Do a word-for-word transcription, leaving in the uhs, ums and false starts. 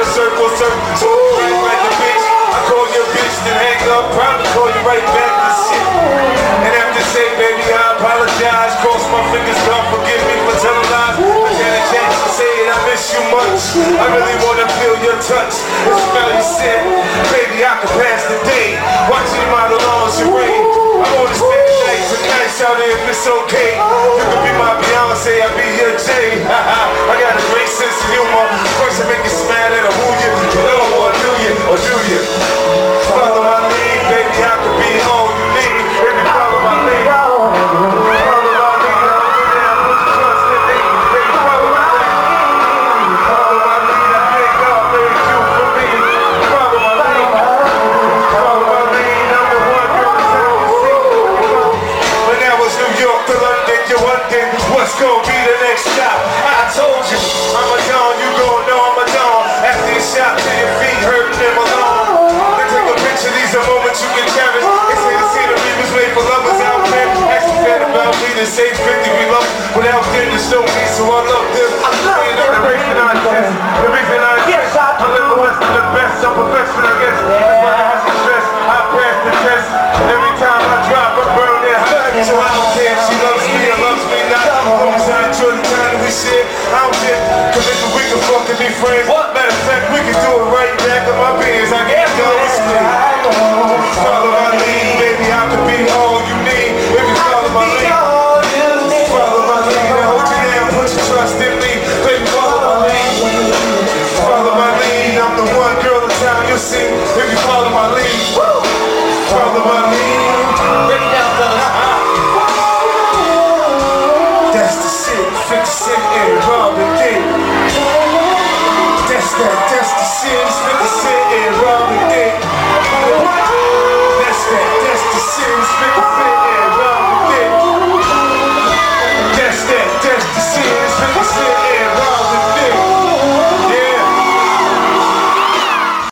circle, circle, circle, right like a bitch. I call you a bitch, then hang up, probably call you right back to shit. And after say, baby, I apologize. Cross my fingers, God forgive me for telling lies. I got a chance to say it, I miss you much. I really wanna feel your touch. And smell your scent. Baby, I can pass the day watching you model on charade. I wanna spend the night tonight, shout it if it's okay. You can be my Beyonce, I'll be your Jay. I got a great sense of humor. First I make you smile and I woo you. You know or do you, or do you? Follow my lead, baby, I could be all you need. If you follow my lead, follow my lead, I'll be there, put your trust in me. Baby, follow my lead, follow my lead, I thank God made you for me. Follow my lead, follow my lead, I'm the one girl that's out you see. When that was New York to London, you wondered what's gonna be the next stop. I told you, I'm a Don, you gon' know I'm a Don. After you shot to your feet, hurting them alone. Then take a picture, these are moments you can cherish. They say the scenery was made for lovers out there. Ask the fan about me, they say fifty we love. Without them, there's no me, so I love them. I love the reason I test, the reason I test. I live the West of the best, I'm perfection, I guess. That's why I have success, I pass the test. Every time I drop, I burn that hot. So I don't care if she loves me or loves me not. Long as I enjoy the time that we share, I don't care. Cause if we can fucking be friends, matter of fact, we can do it right back in my beers. I